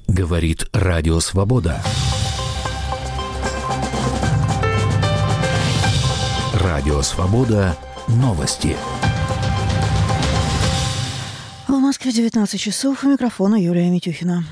Говорит Радио Свобода. Радио Свобода. Новости. В Москве 19 часов. У микрофона Юлия Митюхина.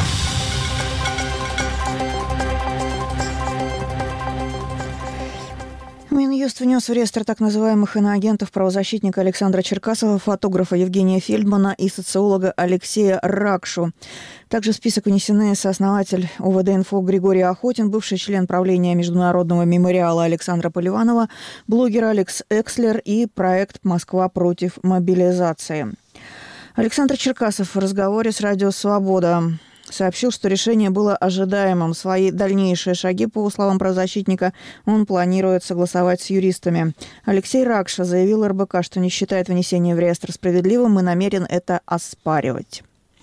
Минюст внес в реестр так называемых иноагентов правозащитника Александра Черкасова, фотографа Евгения Фельдмана и социолога Алексея Ракшу. Также в список внесены сооснователь УВД-Инфо Григорий Охотин, бывший член правления Международного мемориала Александра Поливанова, блогер Алекс Экслер и проект «Москва против мобилизации». Александр Черкасов в разговоре с Радио Свобода сообщил, что решение было ожидаемым. Свои дальнейшие шаги, по словам правозащитника, он планирует согласовать с юристами. Алексей Ракша заявил РБК, что не считает внесение в реестр справедливым и намерен это оспаривать.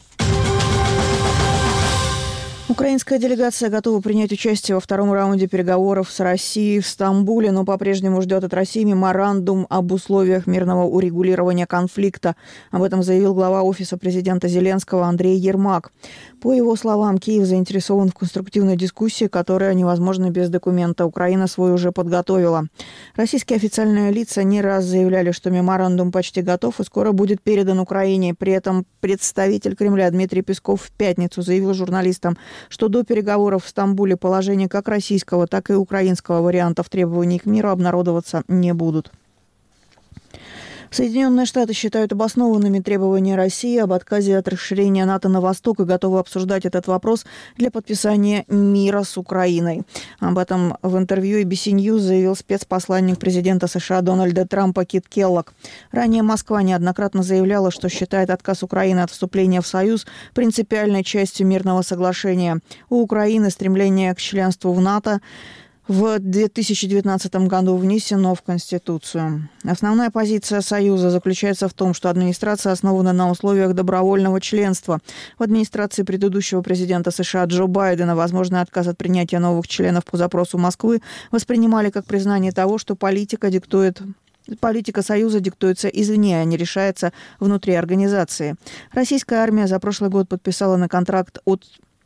Украинская делегация готова принять участие во втором раунде переговоров с Россией в Стамбуле, но по-прежнему ждет от России меморандум об условиях мирного урегулирования конфликта. Об этом заявил глава Офиса президента Зеленского Андрей Ермак. По его словам, Киев заинтересован в конструктивной дискуссии, которая невозможна без документа. Украина свой уже подготовила. Российские официальные лица не раз заявляли, что меморандум почти готов и скоро будет передан Украине. При этом представитель Кремля Дмитрий Песков в пятницу заявил журналистам, что до переговоров в Стамбуле положения как российского, так и украинского вариантов требований к миру обнародоваться не будут. Соединенные Штаты считают обоснованными требования России об отказе от расширения НАТО на восток и готовы обсуждать этот вопрос для подписания мира с Украиной. Об этом в интервью ABC News заявил спецпосланник президента США Дональда Трампа Кит Келлог. Ранее Москва неоднократно заявляла, что считает отказ Украины от вступления в Союз принципиальной частью мирного соглашения. У Украины стремление к членству в НАТО в 2019 году внесено в Конституцию. Основная позиция Союза заключается в том, что администрация основана на условиях добровольного членства. В администрации предыдущего президента США Джо Байдена возможный отказ от принятия новых членов по запросу Москвы воспринимали как признание того, что политика Союза диктуется извне, а не решается внутри организации. Российская армия за прошлый год подписала на контракт от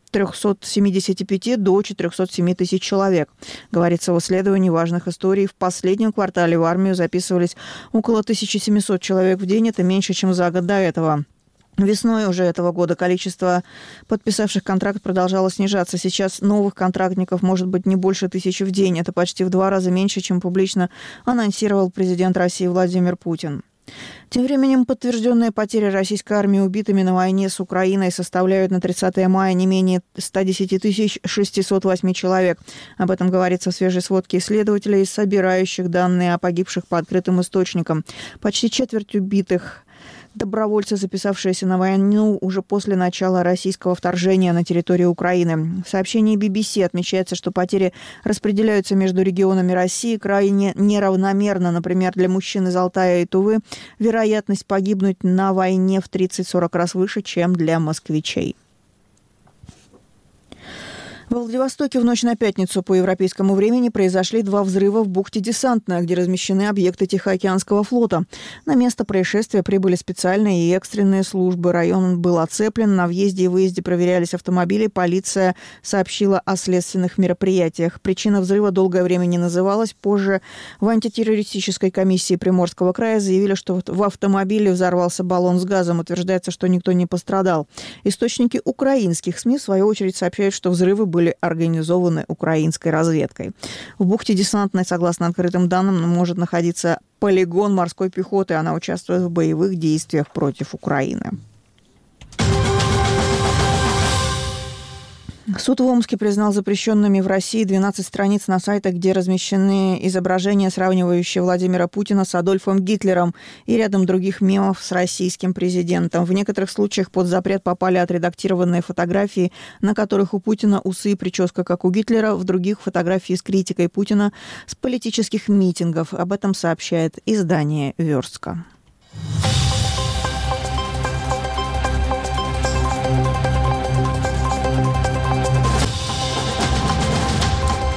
375 до 407 тысяч человек. Говорится в исследовании важных историй. В последнем квартале в армию записывались около 1700 человек в день. Это меньше, чем за год до этого. Весной уже этого года количество подписавших контракт продолжало снижаться. Сейчас новых контрактников может быть не больше 1000 в день. Это почти в 2 раза меньше, чем публично анонсировал президент России Владимир Путин. Тем временем подтвержденные потери российской армии убитыми на войне с Украиной составляют на 30 мая не менее 110 608 человек. Об этом говорится в свежей сводке исследователей, собирающих данные о погибших по открытым источникам. Почти четверть убитых добровольцы, записавшиеся на войну уже после начала российского вторжения на территорию Украины. В сообщении BBC отмечается, что потери распределяются между регионами России крайне неравномерно. Например, для мужчин из Алтая и Тувы вероятность погибнуть на войне в 30-40 раз выше, чем для москвичей. В Владивостоке в ночь на пятницу по европейскому времени произошли 2 взрыва в бухте Десантная, где размещены объекты Тихоокеанского флота. На место происшествия прибыли специальные и экстренные службы. Район был оцеплен, на въезде и выезде проверялись автомобили. Полиция сообщила о следственных мероприятиях. Причина взрыва долгое время не называлась. Позже в антитеррористической комиссии Приморского края заявили, что в автомобиле взорвался баллон с газом. Утверждается, что никто не пострадал. Источники украинских СМИ, в свою очередь, сообщают, что взрывы были организованы украинской разведкой. В бухте Десантной, согласно открытым данным, может находиться полигон морской пехоты. Она участвует в боевых действиях против Украины. Суд в Омске признал запрещенными в России 12 страниц на сайтах, где размещены изображения, сравнивающие Владимира Путина с Адольфом Гитлером и рядом других мемов с российским президентом. В некоторых случаях под запрет попали отредактированные фотографии, на которых у Путина усы и прическа, как у Гитлера, в других фотографии с критикой Путина с политических митингов. Об этом сообщает издание «Верстка».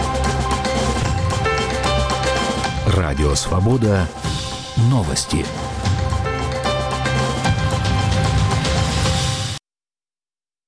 Радио Свобода. Новости.